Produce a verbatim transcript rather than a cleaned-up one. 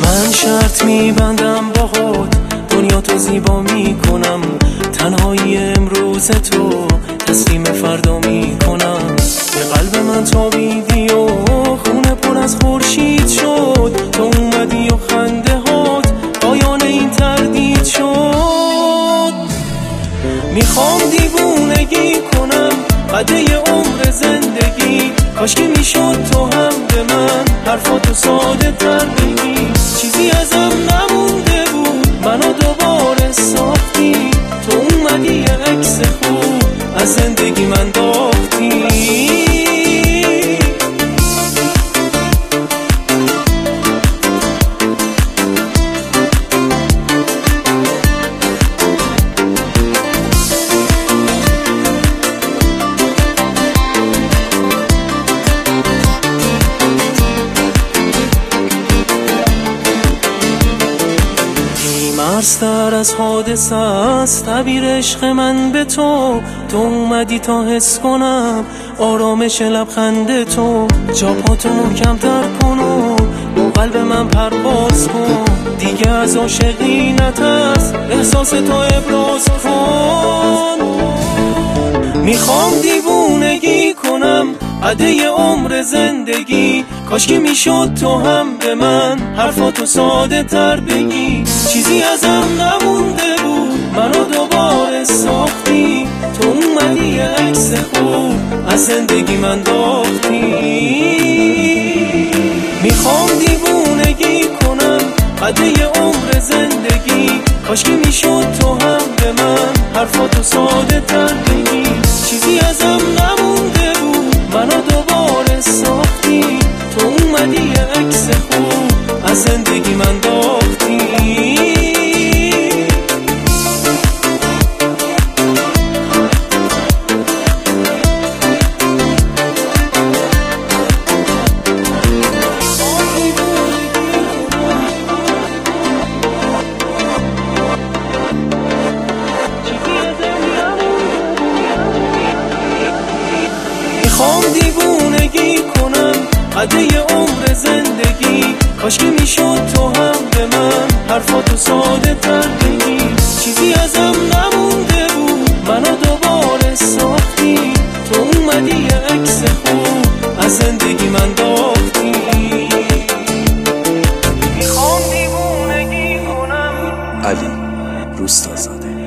من شرط میبندم با خود دنیا تو زیبا میکنم، تنهایی امروز تو تسلیم فردا میکنم. به قلب من تابیدی و خونه پر از خورشید شد، تو اومدی و خنده هات پایان این تردید شد. میخوام دیوونگی کنم قده عمر زندگی، کاش که میشد تو هم به من حرفاتو ساده تر بگی. چیزی ازم نمونده بود منو دوباره ساختی، تو اومدی یه عکس خوب از زندگی من داختی. مرزتر از حادثه است تعبیر عشق من به تو، تو اومدی تا حس کنم آرامش لبخند تو. جا پاتو محکم‌تر کن و با قلب من پرواز کن، دیگه از عاشقینت هست احساس تو ابراز کن. میخوام دیوونگی کنم عده عمر زندگی، کاش که میشد تو هم به من حرفاتو ساده تر بگی. چیزی ازم نمونده بود منو دوباره ساختی، تو اومدی یه عکس خوب از زندگی من داختی. میخوام دیوونگی کنم عده عمر زندگی، کاش که میشد تو هم به من حرفاتو ساده تر بگی. چیزی ازم نمونده بود منو دوباره ساختی، تو اومدی یه عکس خوب از زندگی من داختی. میخوام دیوونگی کنم عده عمر زندگی، کاش که میشد تو هم به من حرفاتو ساده تر بگی. چیزی ازم نمونده بود منو دوباره ساختی، تو اومدی یه عکس خوب از زندگی من داختی. میخوام دیوونگی کنم. علی روستازاده.